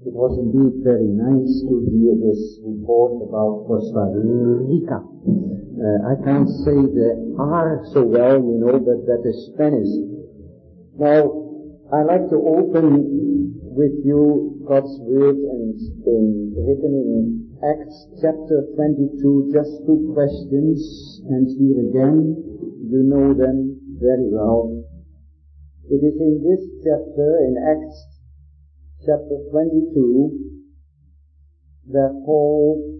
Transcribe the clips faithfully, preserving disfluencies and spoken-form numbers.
It was indeed very nice to hear this report about Costa Rica. Uh, I can't say the R so well, you know, but that is Spanish. Now, I like to open with you God's Word and in, written in Acts chapter twenty-two, just two questions, and here again, you know them very well. It is in this chapter, in Acts chapter twenty-two, that Paul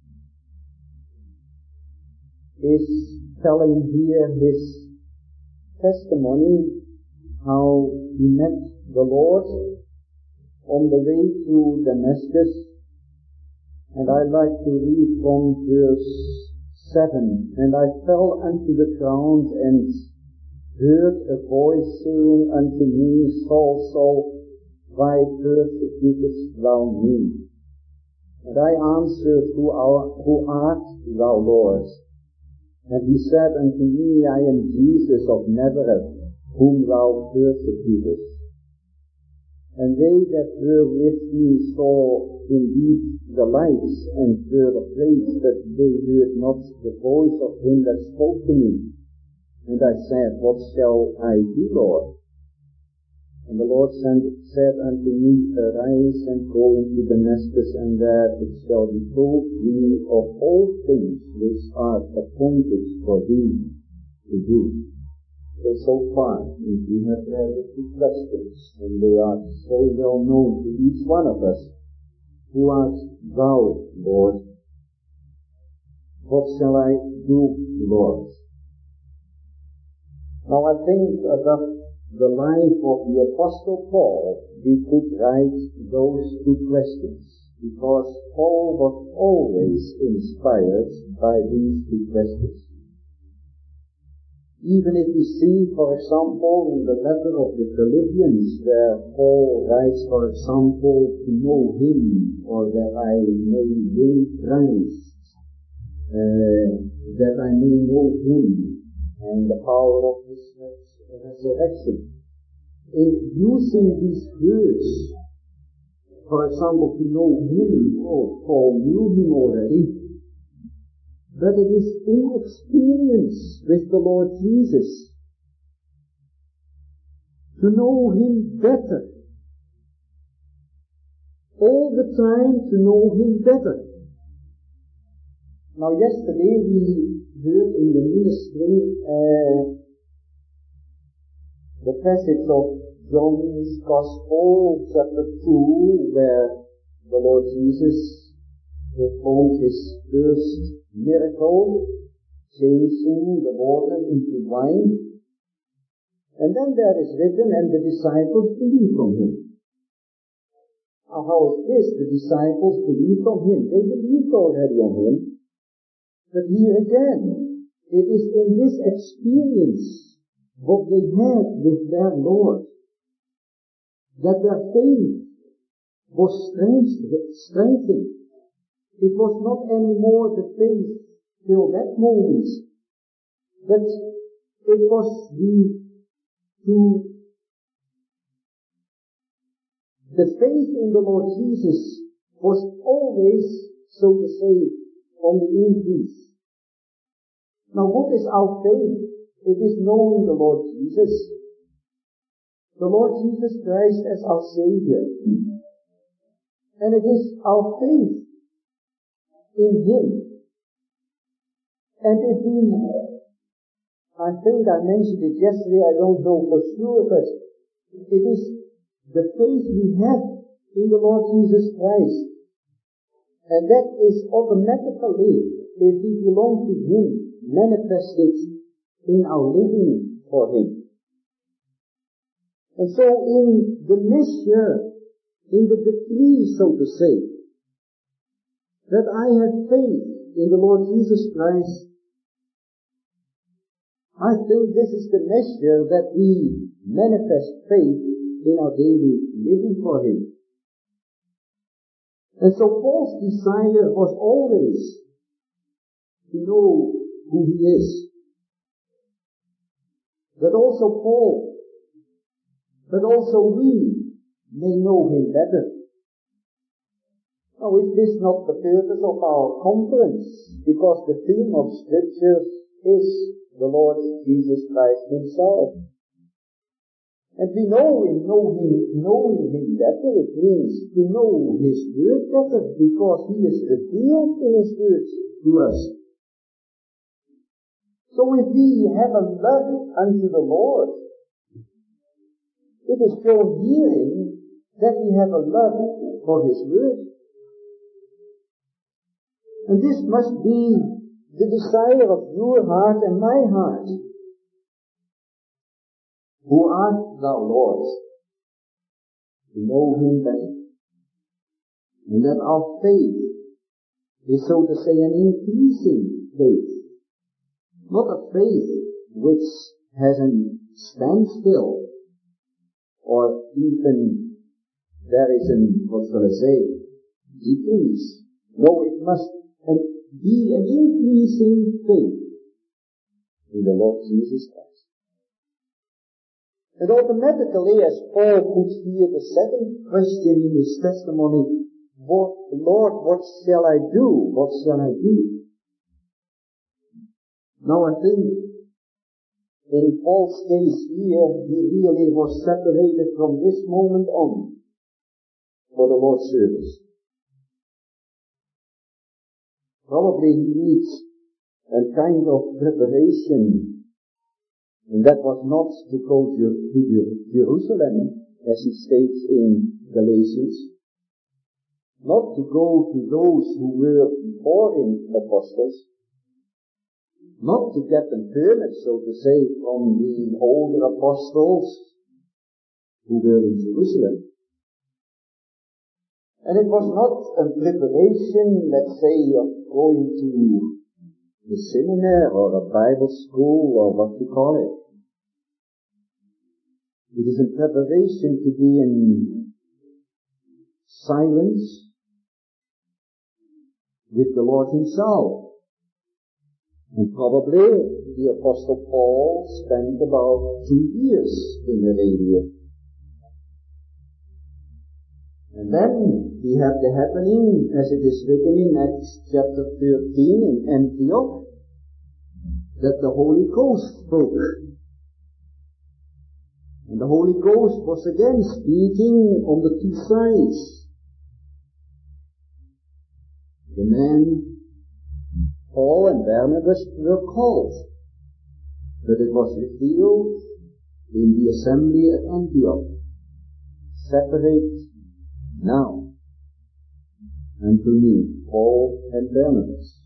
is telling here his testimony, how he met the Lord on the way to Damascus. And I like to read from verse seven. And I fell unto the ground and heard a voice saying unto me, Saul, Saul, why persecutest thou me? And I answered, Who art, who art thou, Lord? And he said unto me, I am Jesus of Nazareth, whom thou persecutest. And they that were with me saw indeed the lights, and were afraid, but they heard not the voice of him that spoke to me. And I said, What shall I do, Lord? And the Lord said unto me, Arise and go into Damascus, and there it shall be told thee of all things which are appointed for thee to do. So, so far, we have read the two questions, and they are so well known to each one of us. Who art thou, Lord? What shall I do, Lord? Now I think about the life of the Apostle Paul, we could write those two questions, because Paul was always inspired by these two questions. Even if we see, for example, in the letter of the Philippians, where Paul writes, for example, to know him, or that I may win Christ, uh, that I may know him, and the power of his resurrection. In using these words, for example, to know him, oh, Paul knew him already, but it is in experience with the Lord Jesus, to know him better, all the time to know him better. Now yesterday we heard in the ministry uh, the passage of John's Gospel, chapter two, where the Lord Jesus performed his first miracle, changing the water into wine. And then there is written, and the disciples believed on him. Now how is this? The disciples believed on him. They believed already on him. But here again, it is in this experience what they had with their Lord, that their faith was strengthened. It was not anymore the faith till that moment, but it was the, to, the faith in the Lord Jesus was always, so to say, on the increase. Now what is our faith? It is knowing the Lord Jesus. The Lord Jesus Christ as our Savior. And it is our faith in Him. And if we, I think I mentioned it yesterday, I don't know for sure, but it is the faith we have in the Lord Jesus Christ. And that is automatically, if we belong to Him, manifested in our living for Him. And so in the measure, in the degree, so to say, that I have faith in the Lord Jesus Christ, I think this is the measure that we manifest faith in our daily living for Him. And so Paul's desire was always to know who he is. But also Paul, but also we may know him better. Now, is this not the purpose of our conference? Because the theme of Scriptures is the Lord Jesus Christ Himself. And we know in know him, knowing Him better, it means to know His Word better, because He is revealed in His Word to us. So if we have a love unto the Lord, it is shown herein that we have a love for His Word. And this must be the desire of your heart and my heart. Who art thou, Lord? To know Him better. And that our faith is, so to say, an increasing faith. Not a faith which has a standstill, or even there is an, what shall I say, decrease. No, it must be an increasing faith in the Lord Jesus Christ. And automatically, as Paul puts here the second question in his testimony, what, Lord, what shall I do? What shall I do? Now I think, in Paul's case here, he really was separated from this moment on for the Lord's service. Probably he needs a kind of preparation. And that was not to go to, to Jerusalem, as he states in Galatians. Not to go to those who were before him apostles. Not to get them permit, so to say, from the older apostles who were in Jerusalem. And it was not a preparation, let's say, of going to the seminar or a Bible school or what you call it. It is a preparation to be in silence with the Lord Himself. And probably the Apostle Paul spent about two years in Arabia. And then we have the happening, as it is written in Acts chapter thirteen in Antioch, that the Holy Ghost spoke. And the Holy Ghost was again speaking on the two sides. The men, Paul and Barnabas, were called, but it was revealed in the assembly at Antioch. Separate now unto me, Paul and Barnabas.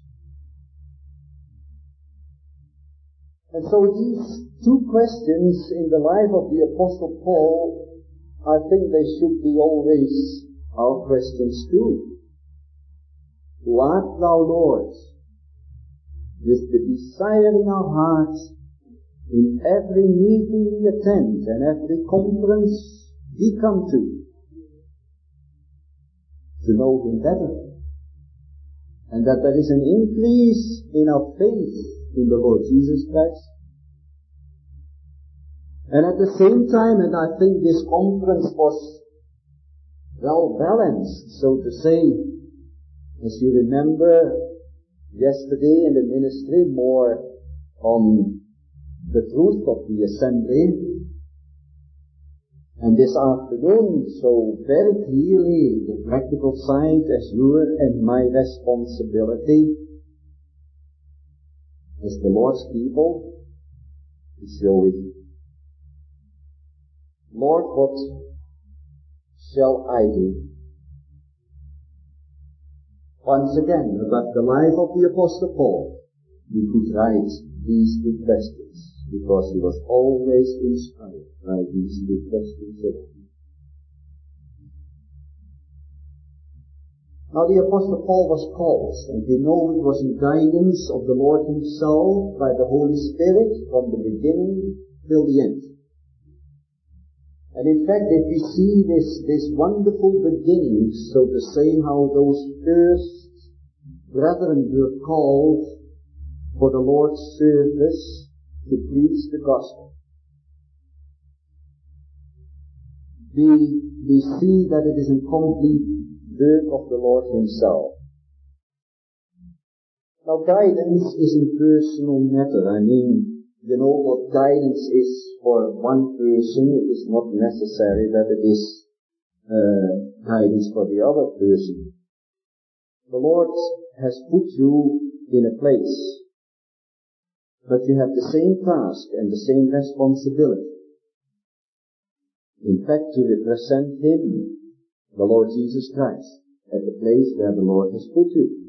And so these two questions in the life of the Apostle Paul, I think they should be always our questions too. Who art thou, Lord? With the desire in our hearts, in every meeting we attend and every conference we come to, to know Him better. And that there is an increase in our faith in the Lord Jesus Christ. And at the same time, and I think this conference was well balanced, so to say, as you remember, yesterday in the ministry, more on the truth of the assembly. And this afternoon, so very clearly, the practical side as your and my responsibility as the Lord's people to show it. Lord, what shall I do? Once again, about the life of the Apostle Paul, we could write these two questions, because he was always inspired by these two questions. Now the Apostle Paul was called, and we know it was in guidance of the Lord Himself by the Holy Spirit from the beginning till the end. And in fact, if we see this, this wonderful beginning, so to say, how those first brethren were called for the Lord's service to preach the gospel, we, we see that it is in complete work of the Lord Himself. Now guidance is a personal matter. I mean, you know what guidance is for one person, it is not necessary that it is uh, guidance for the other person. The Lord has put you in a place, but you have the same task and the same responsibility. In fact, to represent Him, the Lord Jesus Christ, at the place where the Lord has put you.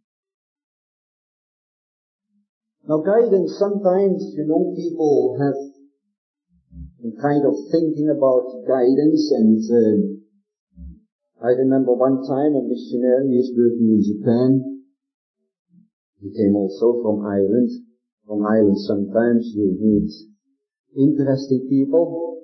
Now guidance, sometimes, you know, people have a kind of thinking about guidance, and uh, I remember one time a missionary is working in Japan. He came also from Ireland. From Ireland sometimes you meet interesting people.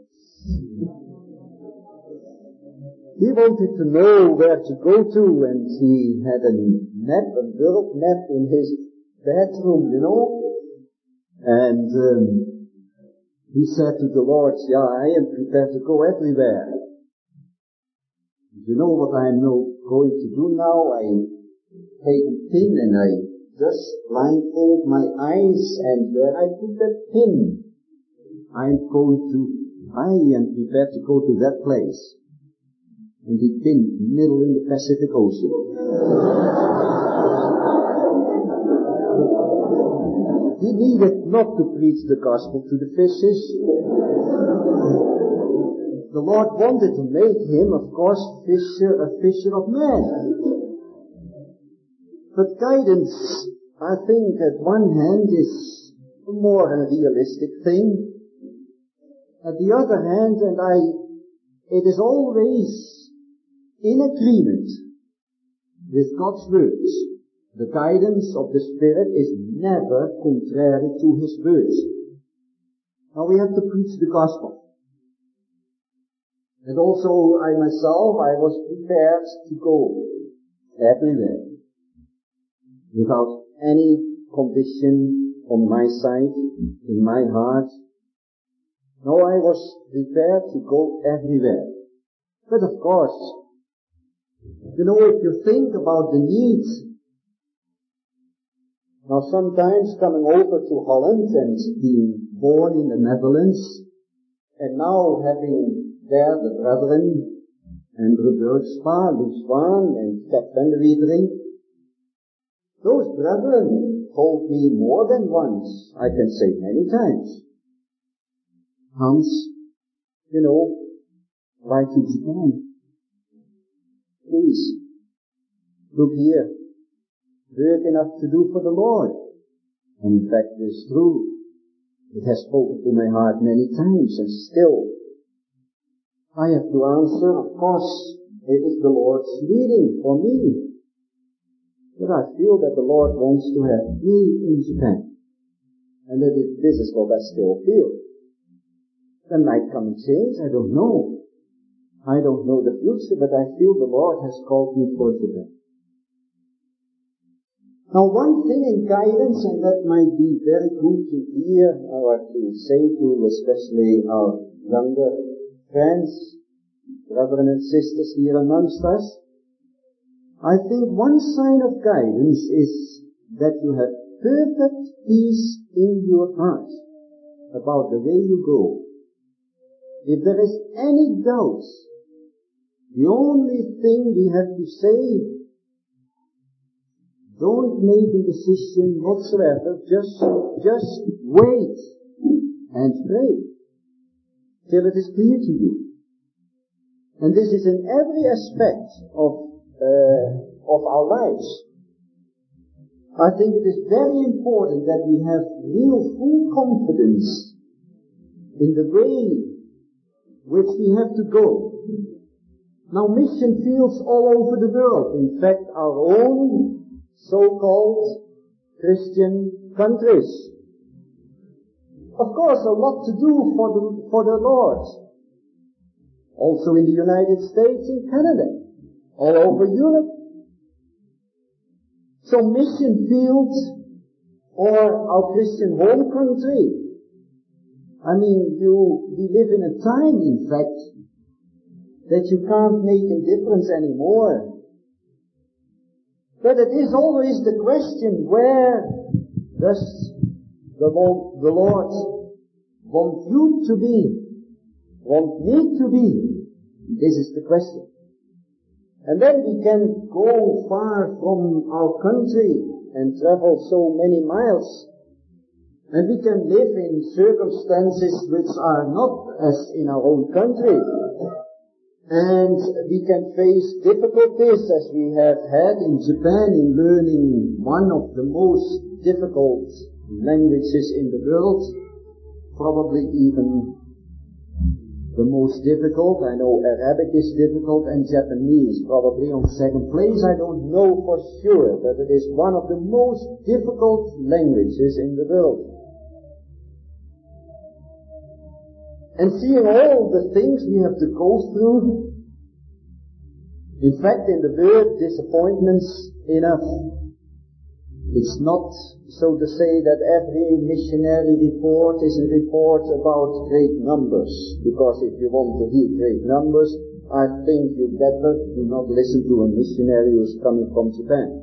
He wanted to know where to go to, and he had a map, a world map in his bedroom, you know. And um, he said to the Lord, yeah, I am prepared to go everywhere. You know what I am now going to do now? I take a pin and I just blindfold my eyes, and where I put that pin, I am going to, I am prepared to go to that place. And he pinned middle in the Pacific Ocean. He needed not to preach the gospel to the fishes. The Lord wanted to make him, of course, fisher, a fisher of men. But guidance, I think, at one hand is more a realistic thing. At the other hand, and I, it is always in agreement with God's words. The guidance of the Spirit is never contrary to His words. Now we have to preach the gospel. And also I myself, I was prepared to go everywhere without any condition on my side, in my heart. No, I was prepared to go everywhere. But of course, you know, if you think about the needs. Now sometimes coming over to Holland and being born in the Netherlands, and now having there the brethren, Andrew Bergspa, Lou Swan, and Ted van der Wiedering, those brethren told me more than once, I can say many times, Hans, you know, why to Japan? Please, look here. Work enough to do for the Lord. And in fact, it is true. It has spoken to my heart many times, and still, I have to answer, of course, it is the Lord's leading for me. But I feel that the Lord wants to have me in Japan. And that it, this is what I still feel. There might come a change, I don't know. I don't know the future, but I feel the Lord has called me for Japan. Now one thing in guidance, and that might be very good to hear or to say to especially our younger friends, brethren and sisters here amongst us, I think one sign of guidance is that you have perfect peace in your heart about the way you go. If there is any doubt, the only thing we have to say, don't make a decision whatsoever, just, just wait and pray till it is clear to you. And this is in every aspect of, uh, of our lives. I think it is very important that we have real full confidence in the way which we have to go. Now mission fields all over the world, in fact our own so-called Christian countries. Of course, a lot to do for the, for the Lord. Also in the United States and Canada. All over Europe. So mission fields or our Christian home country. I mean, you, we live in a time, in fact, that you can't make a difference anymore But it is always the question, where does the Lord, the Lord want you to be? Want me to be? This is the question. And then we can go far from our country and travel so many miles. And we can live in circumstances which are not as in our own country. And we can face difficulties as we have had in Japan in learning one of the most difficult languages in the world, probably even the most difficult. I know Arabic is difficult and Japanese probably on second place. I don't know for sure, but it is one of the most difficult languages in the world. And seeing all the things we have to go through, in fact, in the word disappointments, enough. It's not so to say that every missionary report is a report about great numbers, because if you want to hear great numbers, I think you better do not listen to a missionary who is coming from Japan.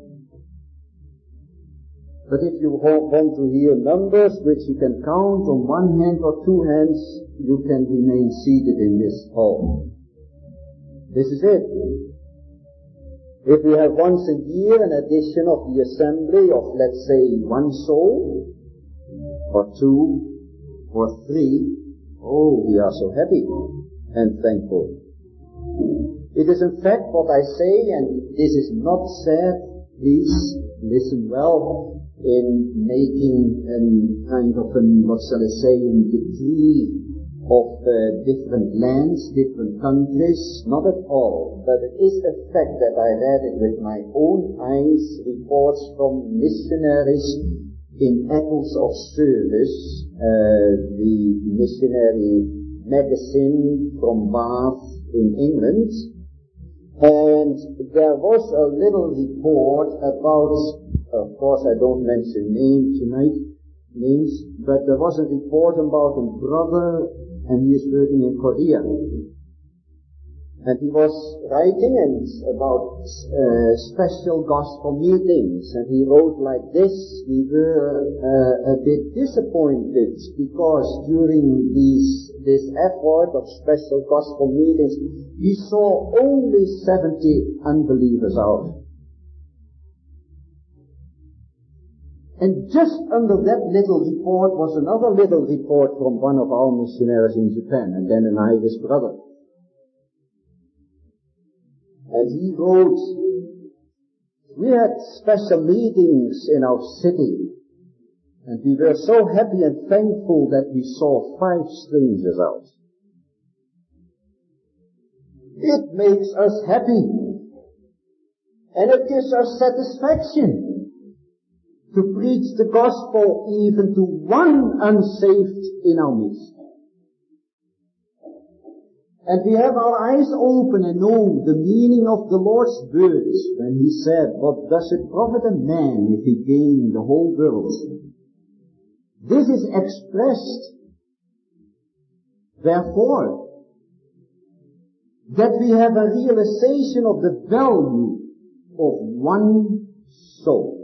But if you want to hear numbers which you can count on one hand or two hands, you can remain seated in this hall. This is it. If we have once a year an edition of the assembly of, let's say, one soul, or two, or three, oh, we are so happy and thankful. It is in fact what I say, and this is not said, please listen well, in making a kind of an, what shall I say, a decree of uh, different lands, different countries, not at all, but it is a fact that I read it with my own eyes, reports from missionaries in Apples of Service, uh, the missionary magazine from Bath in England, and there was a little report about, of course I don't mention names tonight, names, but there was a report about a brother, and he is working in Korea. And he was writing and about uh, special gospel meetings, and he wrote like this: we were uh, a bit disappointed because during these, this effort of special gospel meetings, we saw only seventy unbelievers out. And just under that little report was another little report from one of our missionaries in Japan, and then an Irish brother. And he wrote, we had special meetings in our city, and we were so happy and thankful that we saw five strangers out. It makes us happy, and it gives us satisfaction to preach the gospel even to one unsaved in our midst. And we have our eyes open and know the meaning of the Lord's words when he said, what does it profit a man if he gain the whole world? This is expressed, therefore, that we have a realization of the value of one soul.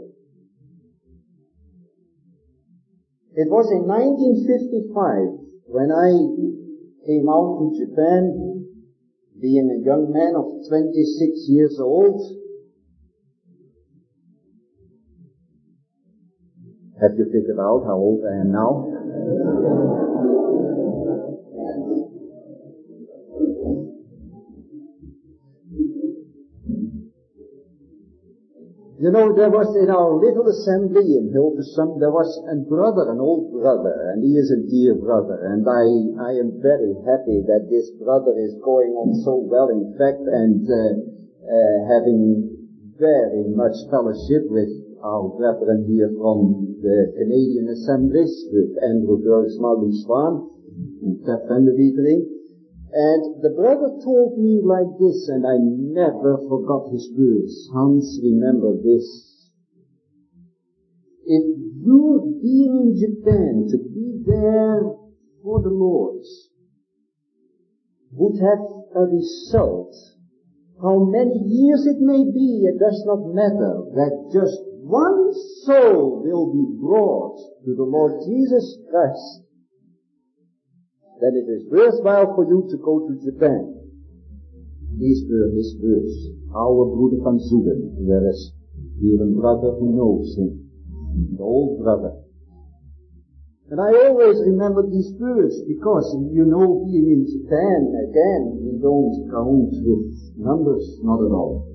It was in nineteen fifty-five when I came out to Japan, being a young man of twenty-six years old. Have you figured out how old I am now? You know, there was in our little assembly in Hilversum, there was a brother, an old brother, and he is a dear brother, and I, I am very happy that this brother is going on so well, in fact, and uh, uh, having very much fellowship with our brethren here from the Canadian assemblies, with Andrew Bergsma, Lou Swan, and Ted Vanderwietering. And the brother told me like this, and I never forgot his words. Hans, remember this. If you being in Japan to be there for the Lord would have a result how many years it may be, it does not matter, that just one soul will be brought to the Lord Jesus Christ, that it is worthwhile for you to go to Japan. These were his words. Our Broeder van Zoelen, there is here a brother who knows him, an old brother. And I always remember these words because, you know, being in Japan, again, we don't count with numbers, not at all.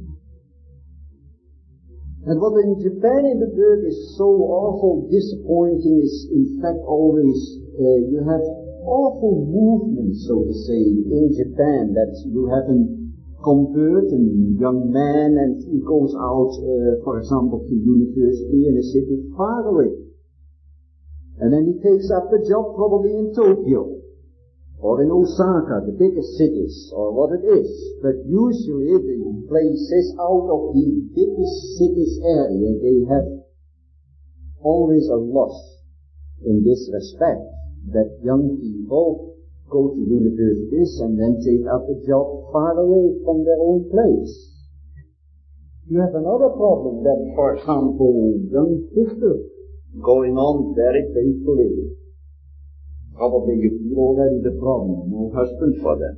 And what in Japan in the world is so awful disappointing is, in fact, always, uh, you have awful movements, so to say, in Japan, that you have a convert, a young man, and he goes out, uh, for example, to university in a city far away. And then he takes up a job probably in Tokyo, or in Osaka, the biggest cities, or what it is. But usually the places out of the biggest cities area, they have always a loss in this respect, that young people go to universities and then take up a job far away from their own place. You have another problem then, for example, young sisters going on very faithfully. Probably you feel already the problem, no husband for them.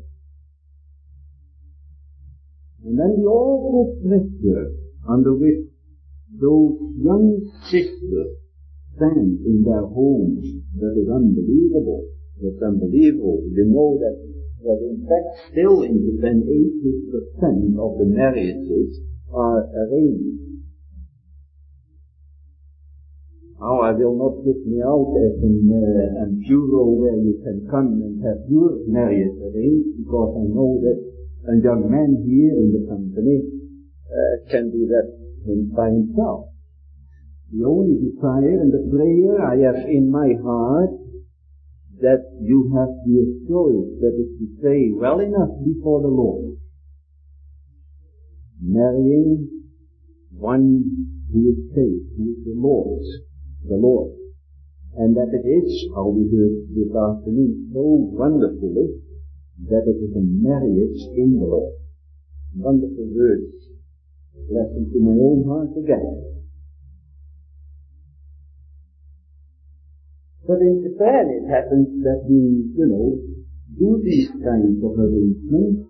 And then the awful pressure under which those young sisters stand in their homes, that is unbelievable. It's unbelievable. You know that, that in fact still in Japan eighty percent of the marriages are arranged. Now, I will not give me out as an, uh, an bureau where you can come and have your marriage arranged, because I know that a young man here in the company uh, can do that by himself. The only desire and the prayer I have in my heart, that you have the assurance, that is to say, well enough before the Lord, marrying one who is safe, who is the Lord's. The Lord. And that it is, how we heard this afternoon, so wonderfully, that it is a marriage in the Lord. Wonderful words. Blessing to my own heart again. But in Japan it happens that we, you know, do these kinds of arrangements.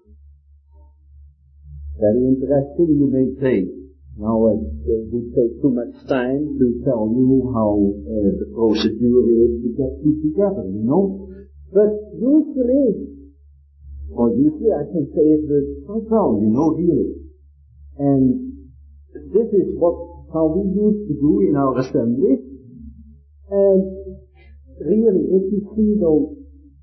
Very interesting, you may say. Now, it uh, would take too much time to tell you how uh, the procedure is to get two together, you know. But usually, or usually I can say it with quite proud, you know, really. And this is what, how we used to do in our assembly. And really, if you see those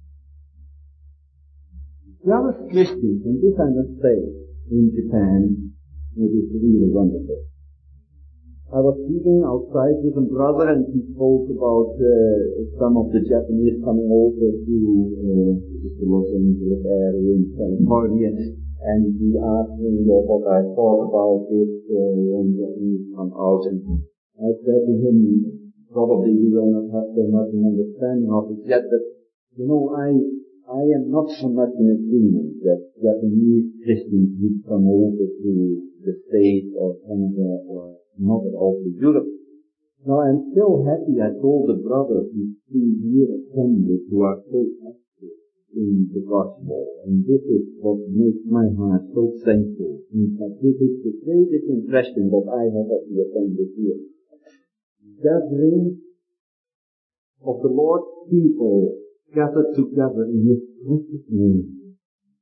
jealous Christians, and this I must say, in Japan, it is really wonderful. I was speaking outside with a brother, and he spoke about uh, some of the Japanese coming over to uh, the Los Angeles area in California, and he asked me uh, what I thought about it uh, when Japanese come out, and I said to him, probably you will not have so much an understanding of it yet, but you know, I I am not so much in agreement that Japanese Christians would come over to the States or Canada or not at all to Europe. Now I'm still happy, I told the brothers who see here assembled who are so active in the gospel, and this is what makes my heart so thankful. In fact, this is the greatest impression that I have of the assembly here. Gathering of the Lord's people gathered together in His precious name,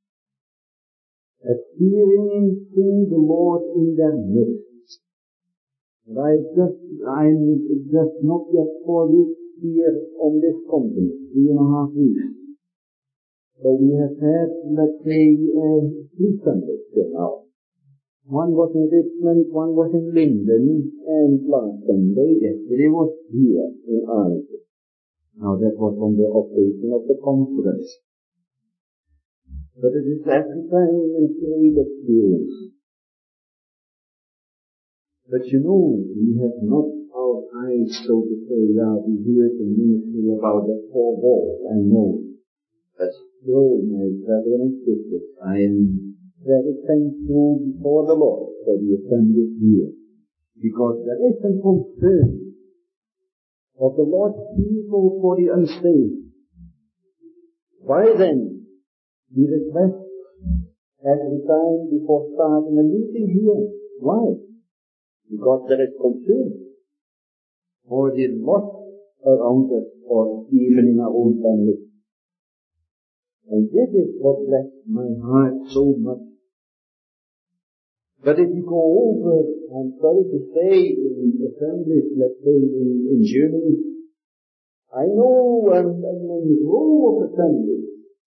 experiencing the Lord in their midst. And I just, I'm just not yet four weeks here on this continent, three and a half weeks. So we have had, let's say, uh, three Sundays till now. One was in Richmond, one was in Linden, and last Sunday, yesterday, was here in Arlington. Now that was on the occasion of the conference. But it is every time a great experience. But you know, we have not our eyes, so to say, yeah, we heard the ministry about that four walls, I know. But still, my brethren and sisters, I am very thankful before the Lord for the assembly here, because there is a concern of the Lord's people for the unsaved. Why then we request every time before starting a meeting here? Why? Because there is concern for the lost around us, or even in our own family. And this is what blessed my heart so much. But if you go over, I'm sorry to say, in assemblies, let's say in, in Germany, I know a, a row of assemblies,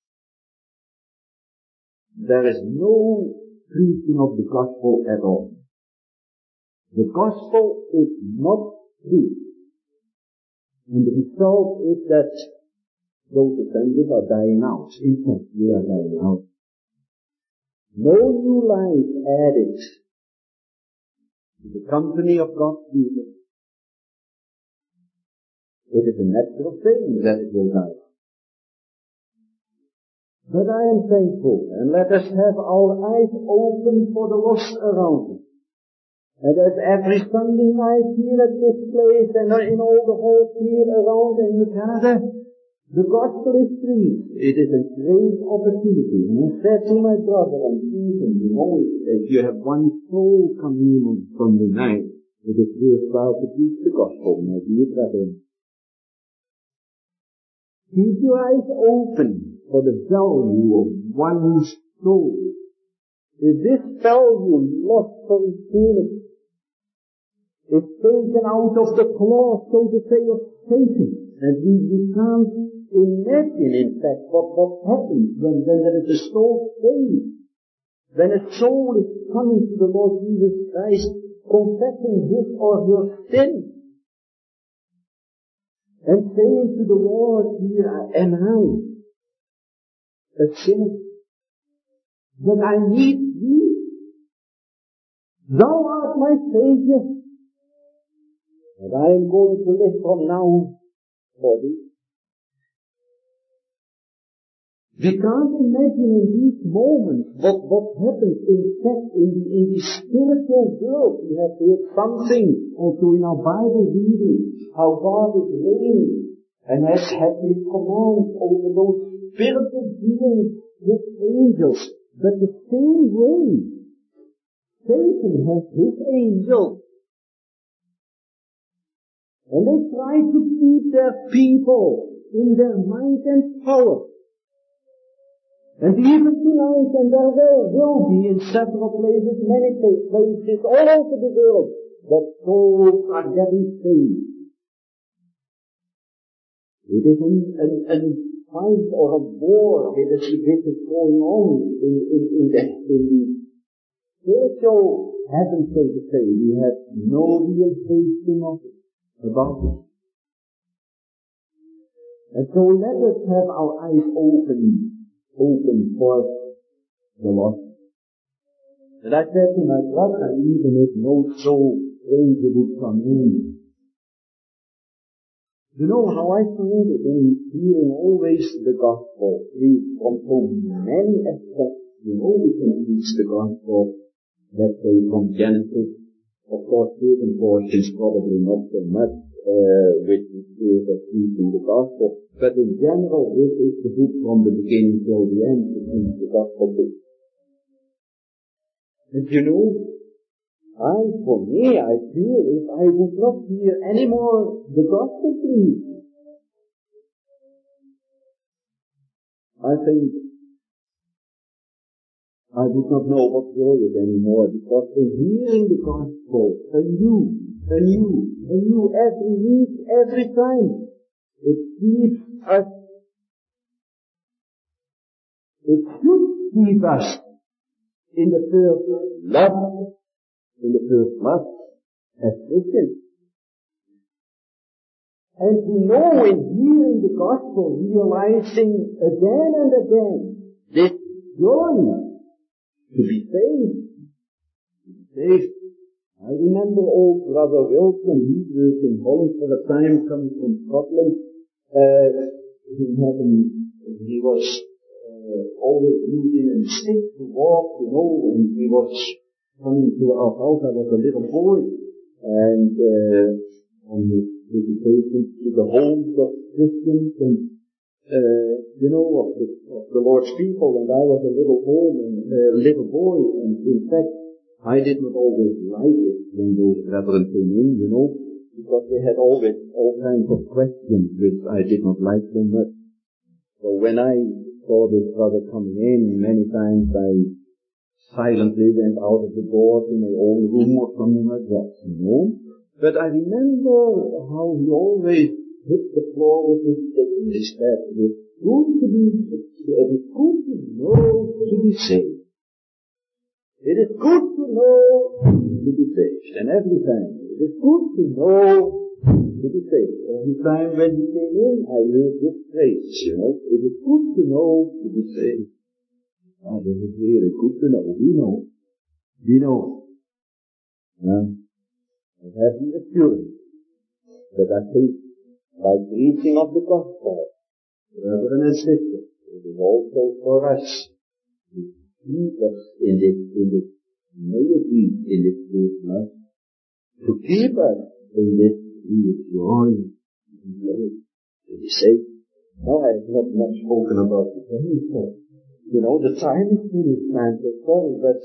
there is no preaching of the gospel at all. The gospel is not preached. And the result is that those assemblies are dying out. In fact, we are dying out. No new life added to the company of God's people. It is a natural thing that it will die. But I am thankful, and let us have our eyes open for the lost around us. And as every Sunday night here at this place and in all the halls here around in Canada, the gospel is preached. It is a great opportunity. And I said to my brother and Stephen, you know, if you have one soul coming in on Sunday night, it is worthwhile to preach the gospel, my dear brother. Keep your eyes open for the value of one's soul. If this value lost for eternity is taken out of the claw, so to say, of Satan, and we, we can't imagine, in fact, what, what happens when, when there is a soul saved, when a soul is coming to the Lord Jesus Christ, confessing his or her sin, and saying to the Lord, here am I, a sinner, that I need thee. Thou art my Savior, and I am going to live from now for thee. We can't imagine in these moments what, what happens in fact in the, in the spiritual world. We have heard something also in our Bible reading, how God is reigning and has had his command over those spiritual beings with angels. But the same way, Satan has his angels. And they try to keep their people in their might and power. And even tonight, and there will, will be in several places, many places all over the world, that souls are getting saved. It is an, an, an fight or a war that is, that is going on in, in, in, the, in the spiritual heaven, so to say. We have no realization of it, about it. And so let us have our eyes open. open for the lost. And I said to my brother, even if no soul stranger would come in, you know how I find it in hearing always the gospel preached from so many aspects. You know, we can teach the gospel, let's say from Genesis, of course certain portions probably not so much, uh, which is spirit of preaching the gospel. But in general, this is the book from the beginning till the end, to preach the gospel book. And you know, I, for me, I feel if I would not hear any more the gospel preached, I think I would not know what joy is anymore, because in hearing the gospel, anew, anew, anew, every week, every time, it keeps us, it should keep us in the first love, in the first love as Christians. And we know in hearing the gospel, realizing again and again this joy to be saved, to be saved. I remember old Brother Wilson, he was in Holland for a time, coming from Scotland. Uh, he had an, he was uh, uh, always using a stick to walk, you know, when he was coming to our house. I was a little boy, and uh, on his visitations to the homes of Christians and uh, you know, of the, of the Lord's people, and I was a little home and a uh, little boy, and in fact, I did not always like it when those brethren came in, you know, because they had always all kinds of questions which I did not like so much. So when I saw this brother coming in, many times I silently went out of the door to my own room or something like that, you know. But I remember how he always hit the floor with his stick and he said, it is good to be, it is good to know to be saved. It is good to know to be saved. And every time, it is good to know to be saved. Every time when he came in, I heard this phrase, you know, it is good to know to be saved. Ah, this is really good to know. We know. We know. Uh, I have the assurance that I think by preaching of the gospel, brethren and sisters, it is also for us to keep us in this, in this, maybe in this great love, to keep us in this great joy, to be saved. Now I have not much spoken about the gospel. You know, the time is finished, man, so sorry, but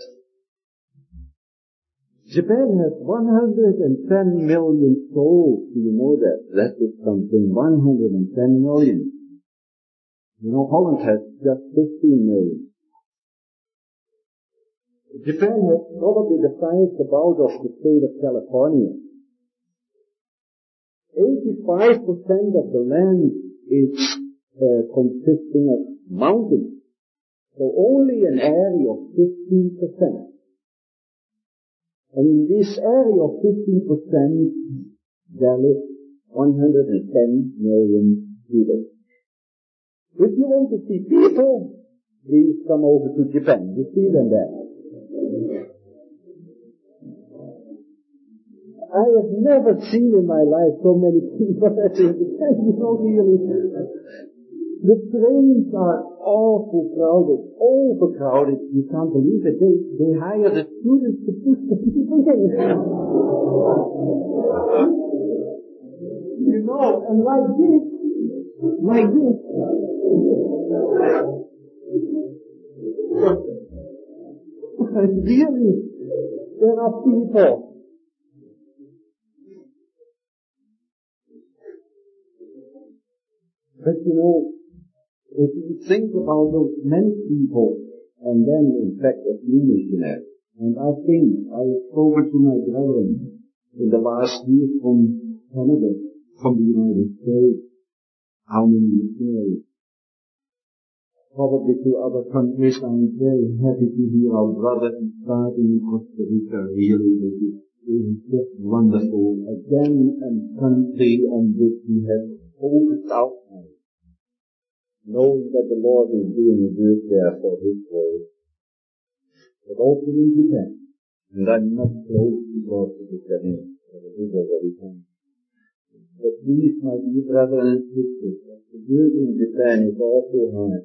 Japan has one hundred ten million souls. Do you know that? That is something, one hundred ten million. You know, Holland has just fifteen million. Japan has probably the size about of the state of California. eighty-five percent of the land is uh, consisting of mountains. So only an area of fifteen percent. And in this area of fifteen percent, there live one hundred ten million people. If you want to see people, please come over to Japan. You see them there. I have never seen in my life so many people as in Japan. You know, really. The trains are awful crowded, overcrowded. You can't believe it. They, they hire the students to push the people in. You know, and like this, like this. And really, there are people. But you know, if you think about those many people, and then in fact a few missionaries, and I think I have spoken to my brethren in the last year from Canada, from the United States, how many missionaries, probably to other countries. I'm very happy to hear our brothers starting in Costa Rica. Really, it is just wonderful. Again, a country on which we have focused our eyes, knowing that the Lord is doing a work there for His glory. But also in Japan, and I'm not close because of the Japan, but it is already time. But please, my dear brothers and sisters, the work in Japan is also hard.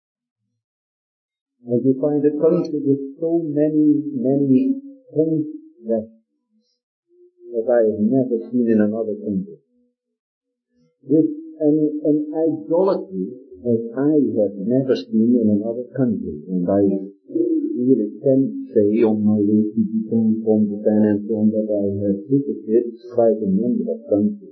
And you find a country with so many, many things that, that I have never seen in another country. With an, an idolatry as I have never seen in another country. And I really can say on my way to Japan, from Japan and so on, that I have visited quite a number of countries.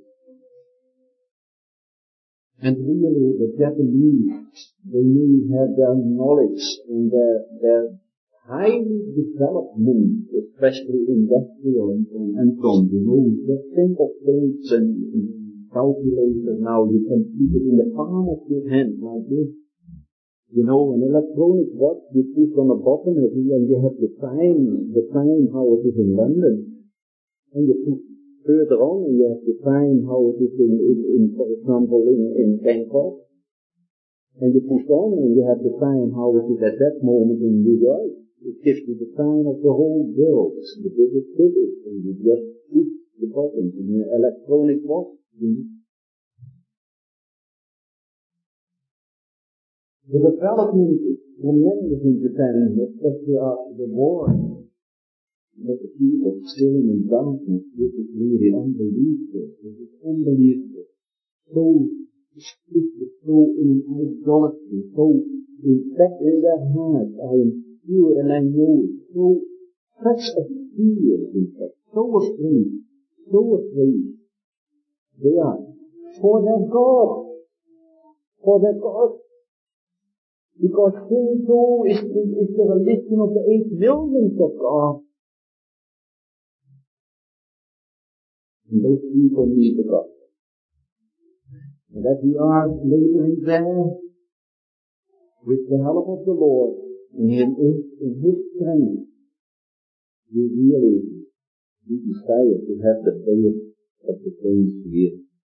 And really, the Japanese, they may have their knowledge and their, their highly development, especially industrial and, and so on. You know, just think of things and, and calculators now. You can keep it in the palm of your hand like this. You know, an electronic watch you push on a button and you have the time, the time how it is in London. And you put further on, and you have to find how it is in, in, in for example, in, in Bangkok. And you push on, and you have to find how it is at that moment in New York. It gives you the time of the whole world, the biggest city, and you just push the button in an electronic watch. The development is tremendous in Japan, especially after the war. But the people still in darkness, this is really unbelievable. This is unbelievable. So stupid, so in idolatry, so infected in their heart. I am pure and I know it. So such a fear, in fact, so afraid, so afraid. They are for their God, for their God. Because Shinto is, is, is the religion of the eight millions of God. And those people need the gospel. And that we are laboring there with the help of the Lord and in, in His strength, we really we desire to have the faith of the saints here.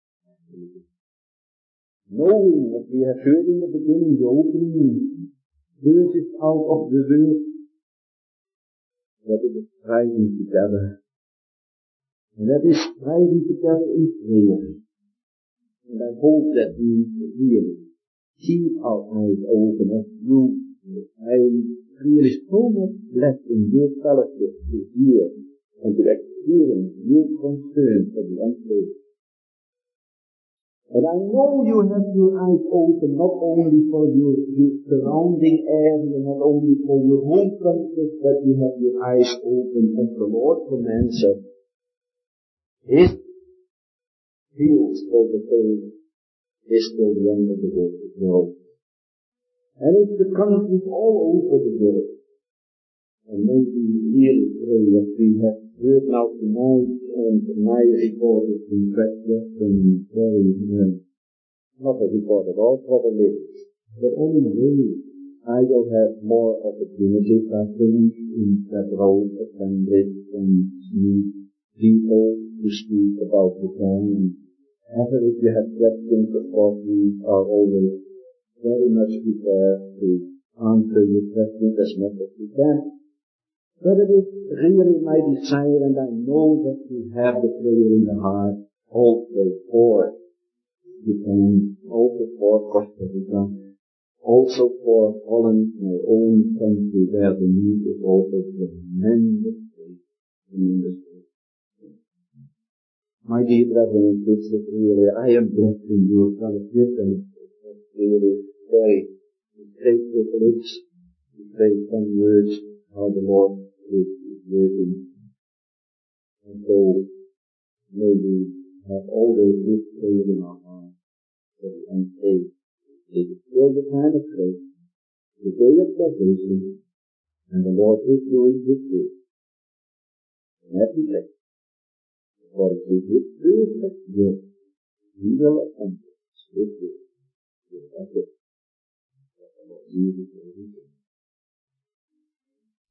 Knowing, as we have heard in the beginning, the opening verses out of the word, that it is striving together. And that is striving together in prayer. And I hope that we really keep our eyes open as you. I really so much blessed in your fellowship to hear and to experience your concern for the unsaved. And I know you have your eyes open not only for your, your surrounding area, not only for your home country, but you have your eyes open as the Lord commands us. His fields for the faith is till the end of the world. And it's the countries all over the world. And maybe really pray that we have heard now tonight, and my report has been practiced and very, uh, not a report at all, probably. But anyway, I will have more opportunities, I think, in several assemblies and meet people to speak about Japan. And after, if you have questions, of course, we are always very much prepared to answer your questions as much as we can. But it is really my desire, and I know that you have the prayer in the heart also for Japan, also for Costa Rica, also for Holland, my own country, where the need is also tremendous, tremendous. My dear brethren and sisters, really, I am blessed in your fellowship, and it's really very great privilege to say some words how the Lord is working. And so, may we have always this prayer in our heart for the unsaved. It is still the time of grace, the day of salvation, and the Lord is doing His work. And every day, according to His perfect will, He will accomplish His work. That's it. That's what Jesus will do.